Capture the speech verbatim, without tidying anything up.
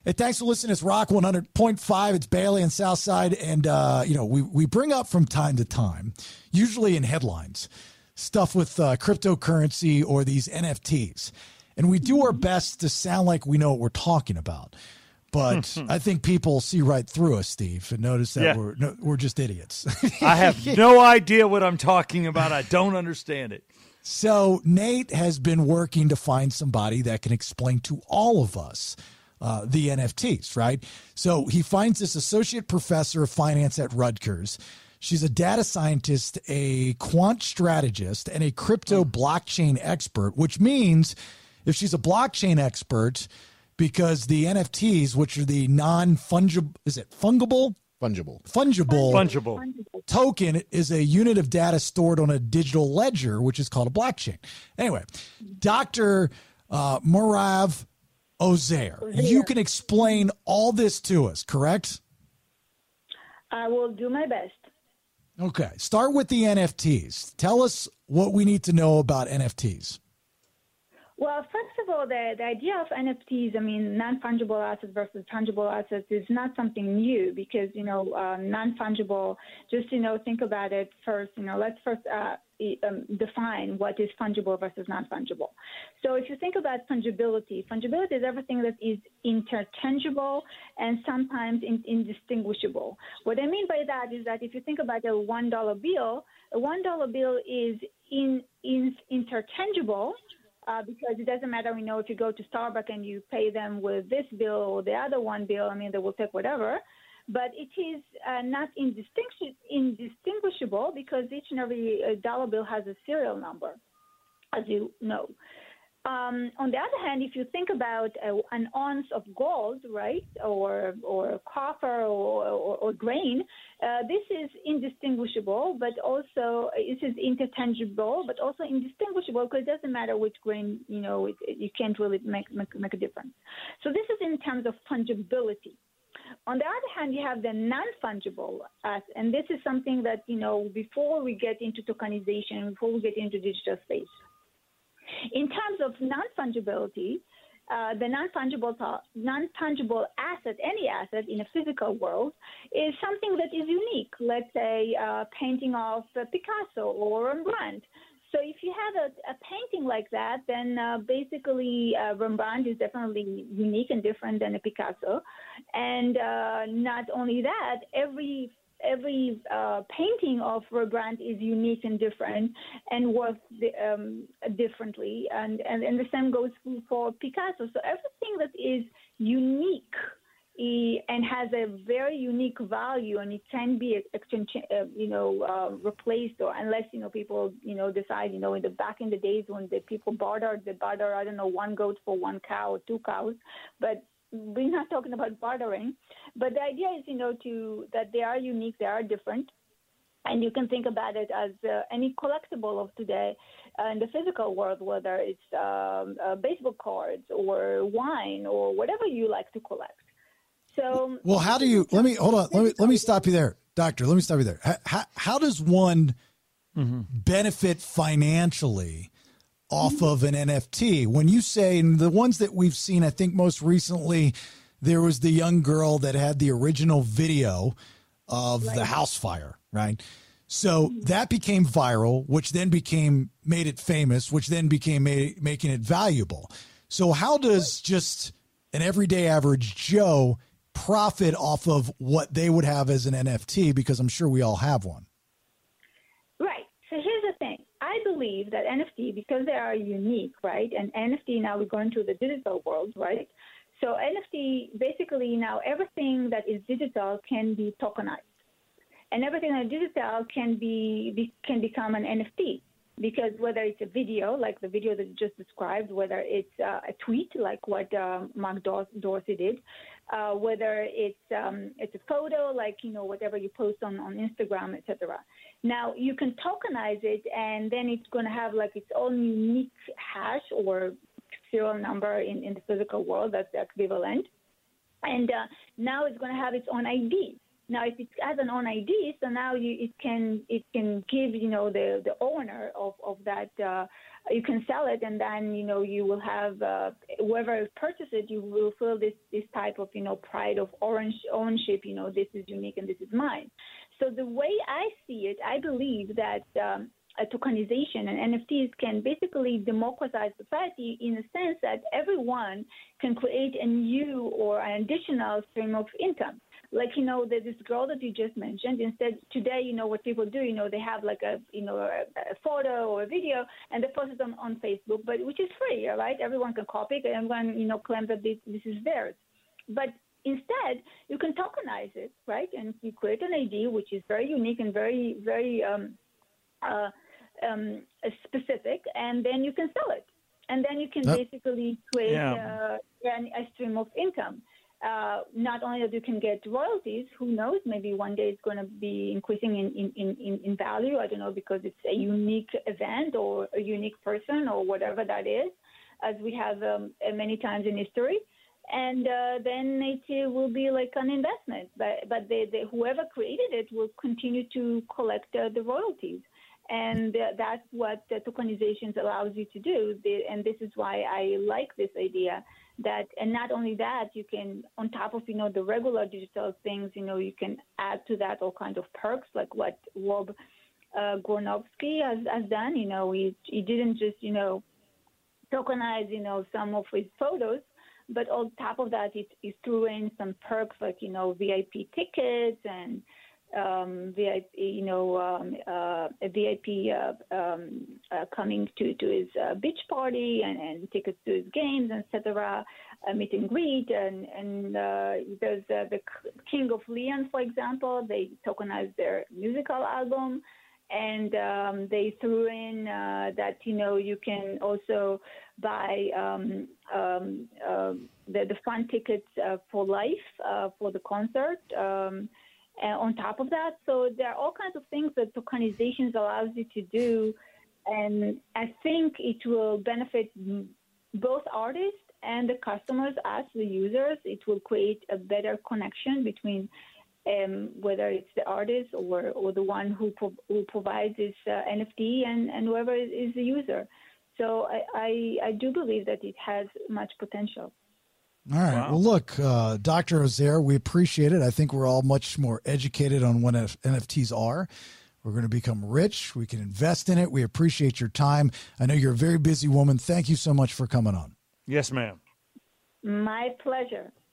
Hey, thanks for listening. It's Rock one hundred point five. It's Bailey and Southside. And, uh, you know, we, we bring up from time to time, usually in headlines, stuff with uh, cryptocurrency or these N F Ts. And we do our best to sound like we know what we're talking about. But I think people see right through us, Steve, and notice that yeah. we're no, we're just idiots. I have no idea what I'm talking about. I don't understand it. So Nate has been working to find somebody that can explain to all of us Uh, the N F Ts, right? So he finds this associate professor of finance at Rutgers. She's a data scientist, a quant strategist, and a crypto blockchain expert, which means if she's a blockchain expert, because the N F Ts, which are the non-fungible, is it fungible? Fungible. Fungible. Fungible. Token is a unit of data stored on a digital ledger, which is called a blockchain. Anyway, Doctor Uh, Merav Ozair, you can explain all this to us, correct? I will do my best. Okay. Start with the N F Ts. Tell us what we need to know about N F Ts. Well, first of all, the, the idea of N F Ts, I mean, non-fungible assets versus fungible assets is not something new because, you know, uh, non-fungible, just, you know, think about it first, you know, let's first uh, um, define what is fungible versus non-fungible. So if you think about fungibility, fungibility is everything that is interchangeable and sometimes in, indistinguishable. What I mean by that is that if you think about a one dollar bill, a one dollar bill is in, in interchangeable, Uh, because it doesn't matter, you know, if you go to Starbucks and you pay them with this bill or the other one bill, I mean, they will take whatever. But it is uh, not indistinction, indistinguishable because each and every uh, dollar bill has a serial number, as you know. Um, on the other hand, if you think about a, an ounce of gold, right, or or copper or, or, or grain, uh, this is indistinguishable, but also it is interchangeable, but also indistinguishable because it doesn't matter which grain, you know, it, it, you can't really make, make make a difference. So this is in terms of fungibility. On the other hand, you have the non-fungible, uh, and this is something that, you know, before we get into tokenization, before we get into digital space. In terms of non-fungibility, uh, the non-fungible non-fungible asset, any asset in a physical world, is something that is unique. Let's say a painting of uh, Picasso or Rembrandt. So if you have a, a painting like that, then uh, basically uh, Rembrandt is definitely unique and different than a Picasso. And uh, not only that, every Every uh, painting of Rembrandt is unique and different and worth the, um, differently. And, and, and the same goes for Picasso. So everything that is unique and has a very unique value and it can be, exchange, uh, you know, uh, replaced or unless, you know, people, you know, decide, you know, in the back in the days when the people bartered, they barter, I don't know, one goat for one cow or two cows. But we're not talking about bartering, but the idea is, you know, to that they are unique, they are different, and you can think about it as uh, any collectible of today uh, in the physical world, whether it's um, uh, baseball cards or wine or whatever you like to collect. So, well, how do you? Let me hold on. Let me let me stop you there, Doctor. Let me stop you there. How how, how does one mm-hmm. benefit financially off of an N F T? When you say, and the ones that we've seen, I think most recently there was the young girl that had the original video of right. the house fire, right? So that became viral, which then became, made it famous, which then became made, making it valuable. So how does just an everyday average Joe profit off of what they would have as an N F T? Because I'm sure we all have one. Right. So here's the thing. I believe that N F T, because they are unique, right? And N F T, now we're going to the digital world, right? So N F T, basically now everything that is digital can be tokenized. And everything that is digital can be, be can become an N F T. Because whether it's a video, like the video that you just described, whether it's uh, a tweet, like what um, Mark Dorsey did, uh, whether it's um, it's a photo, like, you know, whatever you post on, on Instagram, et cetera. Now, you can tokenize it, and then it's going to have, like, its own unique hash or serial number in, in the physical world. That's the equivalent. And uh, now it's going to have its own I D. Now, if it has an own I D, so now you, it can it can give you know the, the owner of of that uh, you can sell it, and then you know you will have uh, whoever purchases it, you will feel this this type of you know pride of orange ownership. You know, this is unique and this is mine. So the way I see it, I believe that. Um, A tokenization and N F Ts can basically democratize society in the sense that everyone can create a new or an additional stream of income. Like, you know, the, this girl that you just mentioned, instead today, you know, what people do, you know, they have like a, you know, a, a photo or a video and they post it on, on Facebook, but which is free, right? Everyone can copy it and everyone, you know, claim that this, this is theirs. But instead, you can tokenize it, right? And you create an I D, which is very unique and very, very, um, uh, Um, specific, and then you can sell it, and then you can Yep. basically create Yeah. uh, a stream of income. Uh, not only that you can get royalties, who knows, maybe one day it's going to be increasing in, in, in, in value, I don't know, because it's a unique event or a unique person or whatever that is, as we have um, many times in history. And uh, then it uh, will be like an investment, but, but they, they, whoever created it will continue to collect uh, the royalties. And uh, that's what the tokenizations allows you to do. The, and this is why I like this idea that, and not only that, you can, on top of, you know, the regular digital things, you know, you can add to that all kinds of perks, like what Rob uh, Gornowski has, has done. You know, he, he didn't just, you know, tokenize, you know, some of his photos, but on top of that, he, he threw in some perks like, you know, V I P tickets and, Um, V I P, you know, um, uh, a V I P uh, um, uh, coming to, to his uh, beach party and, and tickets to his games, et cetera, a meet and greet. And, and uh, there's uh, the King of Leon, for example. They tokenized their musical album. And um, they threw in uh, that, you know, you can also buy um, um, uh, the, the fun tickets uh, for life uh, for the concert. Um, Uh, on top of that, so there are all kinds of things that tokenizations allows you to do, and I think it will benefit both artists and the customers, us, the users. It will create a better connection between um, whether it's the artist or, or the one who, pro- who provides this uh, N F T and, and whoever is, is the user. So I, I, I do believe that it has much potential. All right. Wow. Well, look, uh, Doctor Ozer, we appreciate it. I think we're all much more educated on what N F Ts are. We're going to become rich. We can invest in it. We appreciate your time. I know you're a very busy woman. Thank you so much for coming on. Yes, ma'am. My pleasure.